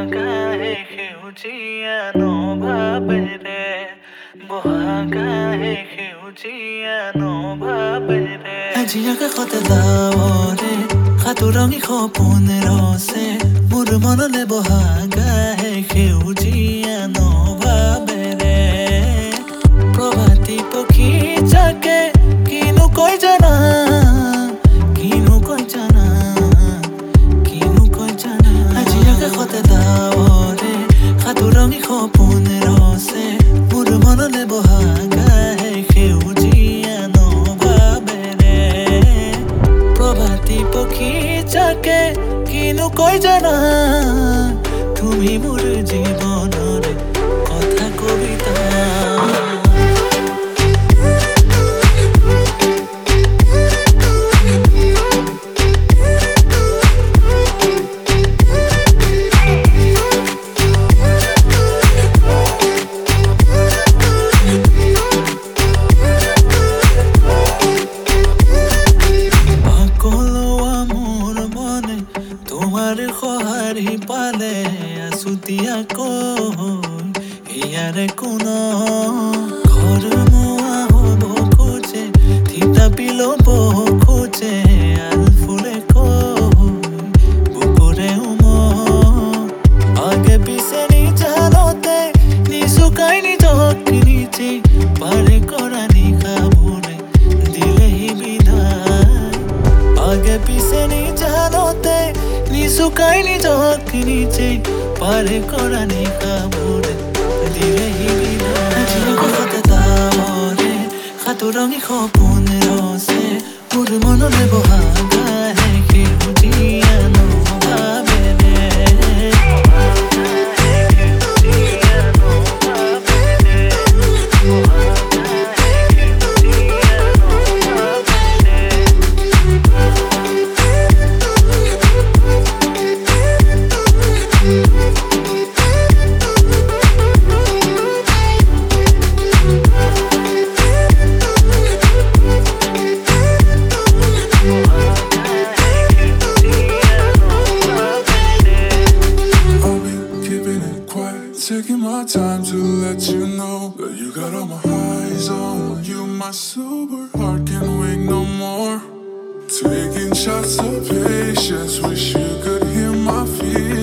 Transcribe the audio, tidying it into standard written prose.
বহাগাহে সেউজীয়া নভাবেৰে বহাগাহে সেউজীয়া নভাবেৰে আজি আকাশতে ডাৱৰে সাতোৰঙী সপোন ৰচে মোৰ মনলে বহাগাহে সেউজীয়া নভাবেৰে প্ৰভাতী পক্ষী জাকে কিনো কয় জানা কিনো কয় জানা কিনো কয় জানা আজি আকাশতে ডাৱৰে সাতোৰঙী সপোন ৰচে মোৰ মনলে বহাগাহে সেউজীয়া নভাবেৰে প্ৰভাতী পক্ষী জাকে কিনো কয় জানা তুমি মোৰ জীৱনৰে কথা কবিতা তোমাৰ সহাৰি পালে আছুতীয়াকৈ ইয়াৰে কোন ঘৰ মোৱা হ'ব খোজে থিতাপি ল'ব খোজে আৰু ফুলে কৈ বুকুৰে আগে পিছে নিজানতে নিচুকাই নিজক নিজে পাৰে কৰা নিশাবোৰে দিলেহি বিদায় আগে পিছে নিজানতে নিচুকাই নিজক নিজে পাৰে কৰা নিশাবোৰে দিলেহি বিদায় আজি আকাশতে ডাৱৰে সাতোৰঙী সপোন ৰচে মোৰ মনলে বহাগাহে সেউজীয়া নভাবেৰে Taking my time to let you know that you got all my eyes on you. My sober heart can't wait no more. Taking shots of patience, wish you could hear my feelings.